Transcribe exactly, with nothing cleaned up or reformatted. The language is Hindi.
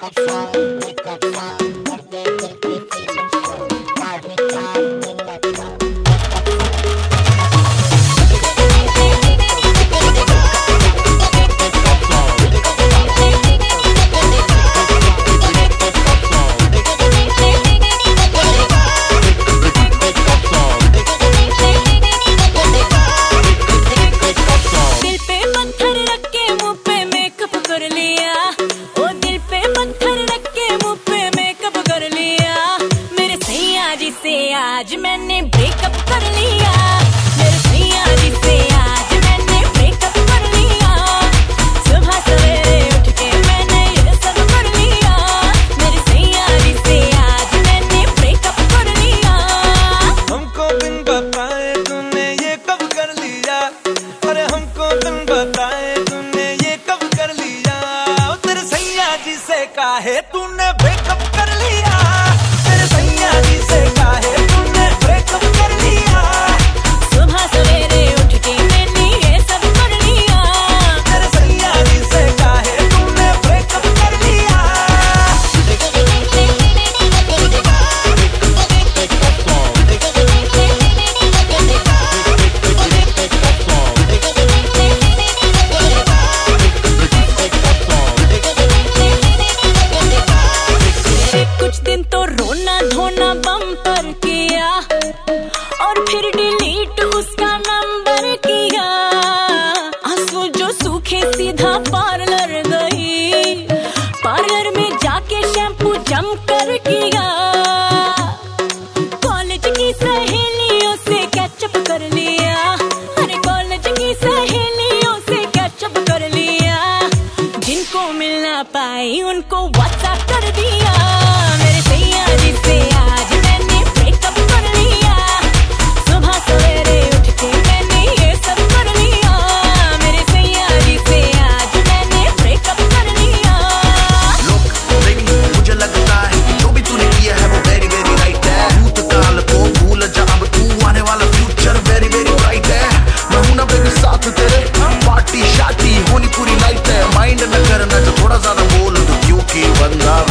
आज मैंने ब्रेकअप कर लिया, मेरे सैया जी से आज मैंने ब्रेकअप कर लिया। सुबह सवेरे उठ के मैंने ये सब कर लिया, मेरे सैया जी से आज मैंने ब्रेकअप कर लिया। हमको बिन बताए तूने ये कब कर लिया, अरे हमको बिन बताए तूने ये कब कर लिया। तेरे सैया जी से काहे तूने ब्रेकअप कर लिया, तेरे सैया जी से काहे बम्पर किया और फिर डिलीट उसका नंबर किया। आंसू जो सूखे सीधा पार्लर गई, पार्लर में जाके शैम्पू जमकर किया। कॉलेज की सहेलियों से कैचअप कर लिया, अरे कॉलेज की सहेलियों से कैचअप कर लिया। जिनको मिल ना पाई उनको व्हाट्सएप कर दिया, मेरे सैया जी से आज मैंने ब्रेकअप कर लिया। सुबह सवेरे उठ के मैंने ये सब कर लिया, मेरे सैया जी से आज मैंने ब्रेकअप कर लिया। Look, baby, मुझे लगता है जो भी तूने किया है वो very very right है। भूतकाल को भूल जा, अब तू आने वाला फ्यूचर very very bright है। मैं हूं ना बेबी साथ तेरे, पार्टी शादी होनी पूरी नाइट है। माइंड न करना जो थोड़ा ज्यादा बोल दो, क्योंकि बंदा